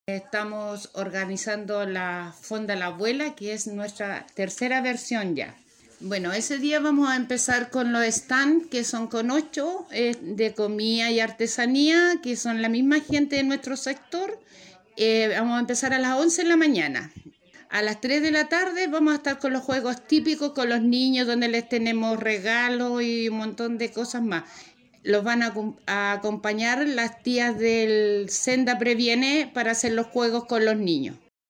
Estamos organizando la Fonda La Abuela, que es nuestra tercera versión ya. Bueno, ese día vamos a empezar con los stands, que son con 8, de comida y artesanía, que son la misma gente de nuestro sector. Vamos a empezar a las 11 de la mañana. A las 3 de la tarde vamos a estar con los juegos típicos con los niños, donde les tenemos regalos y un montón de cosas más. Los van a acompañar las tías del Senda Previene para hacer los juegos con los niños.